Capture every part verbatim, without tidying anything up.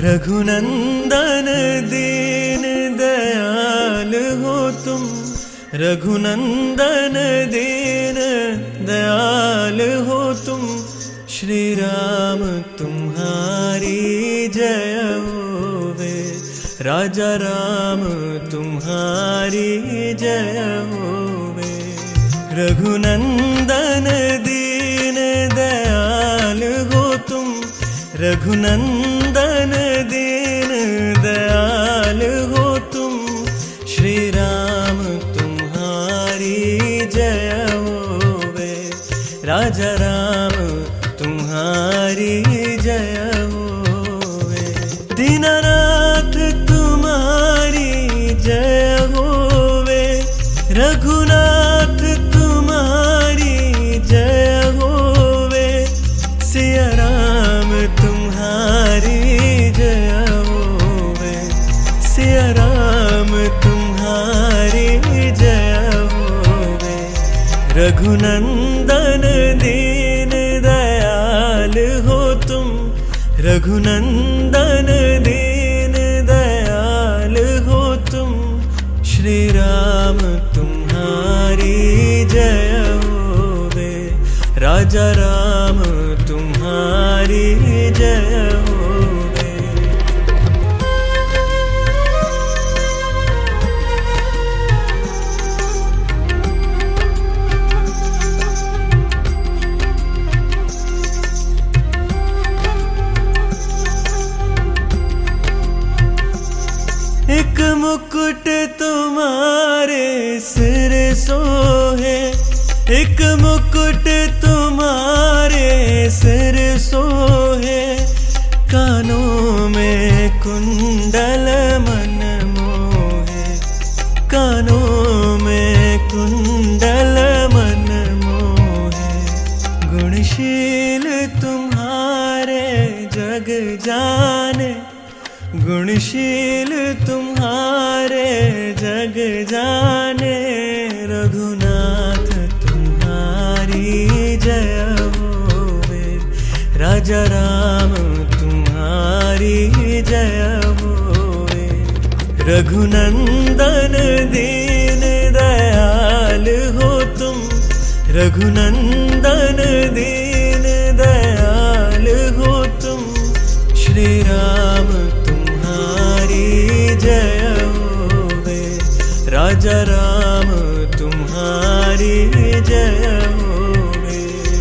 रघुनंदन दीन दयाल हो तुम, रघुनंदन दीन दयाल हो तुम। श्री राम तुम्हारी जय होवे, राजा राम तुम्हारी जय होवे। रघुनंदन दीन दयाल हो तुम, रघुनंदन दीन दयाल हो तुम। श्री राम तुम्हारी जय होवे, राजा राम तुम्हारी जय होवे। दीनानाथ तुम्हारी जय होवे, रघुनाथ तुम्हारी जय होवे। सिया राम तुम्हारी जय होवे, सिया राम तुम्हारी जय होवे। रघुनंदन दीन दयाल हो तुम, रघुनंदन दीन दयाल हो तुम। श्री राम तुम्हारी जय होवे, राजा राम तुम्हारी जय होवे। एक मुकुट तुम्हारे सिर सोहे, एक मुकुट तुम्हारे सिर सोहे। कानों में कुंडल मन मोहे, कानों में कुंडल मन मोहे। गुणशील तुम्हारे जग जाने, गुणशील तुम्हारे जग जाने। रघुनाथ तुम्हारी जय होवे, राजा राम तुम्हारी जय होवे। रघुनंदन दीन दयाल हो तुम, रघुनंदन दीन दयाल हो तुम। श्री राम तुम्हारी जय होवे, राजा राम तुम्हारी जय होवे।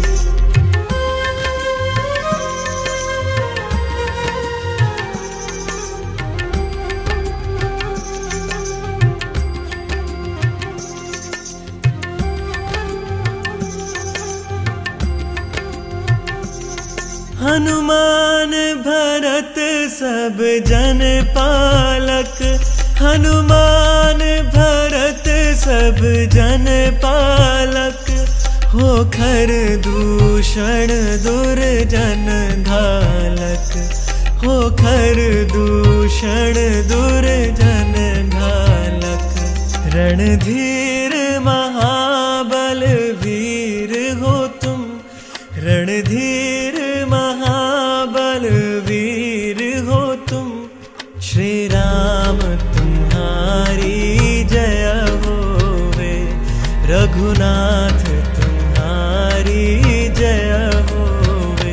हनुमान भरत सब जन पालक, हनुमान भरत सब जन पालक। हो खर दूषण दुर्जन घालक, हो खर दूषण दुर्जन घालक। रणधीर महाबल वीर हो तुम, रणधीर महाबल वीर हो तुम। श्री राम तुम्हारी जय होवे, रघुनाथ तुम्हारी जय होवे।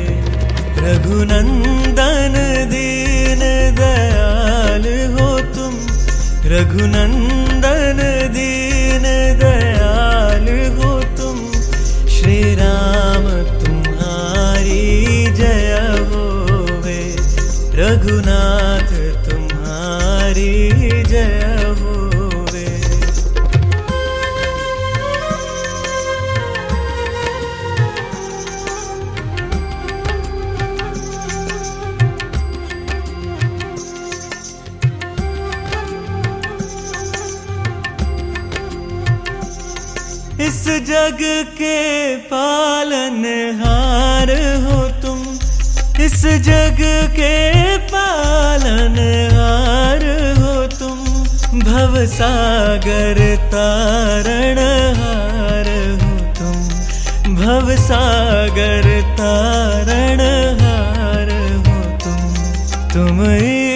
रघुनंदन दीन दयाल हो तुम, रघुनंदन दीन दयाल हो तुम। श्री राम तुम्हारी जय होवे, रघुनाथ तुम्हारी जय होवे। इस जग के पालनहार हो तुम, इस जग के पालनहार हो तुम। भवसागर तारणहार हो तुम, भवसागर तारणहार हो तुम। तुम ही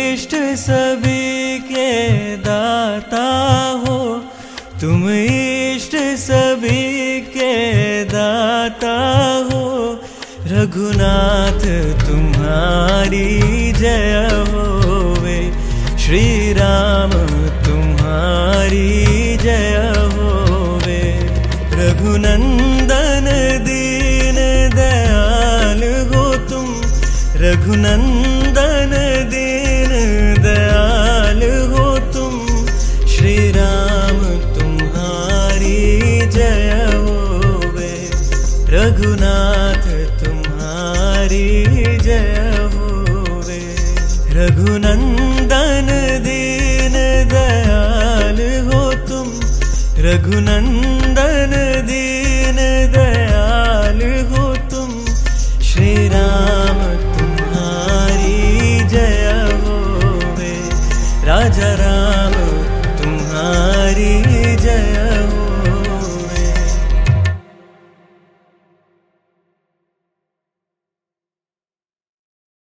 तुम इष्ट सभी के दाता हो, रघुनाथ तुम्हारी जय होवे। श्री राम तुम्हारी जय होवे। रघुनंदन दीन दयाल हो तुम, रघुनंदन दीन दयाल हो तुम। श्री राम तुम्हारी जय होवे। रघुनाथ तुम्हारी जय होवे। रघुनंदन दीन दयाल हो तुम, रघुनंदन दीन दयाल हो तुम। श्री राम तुम्हारी जय होवे। राजा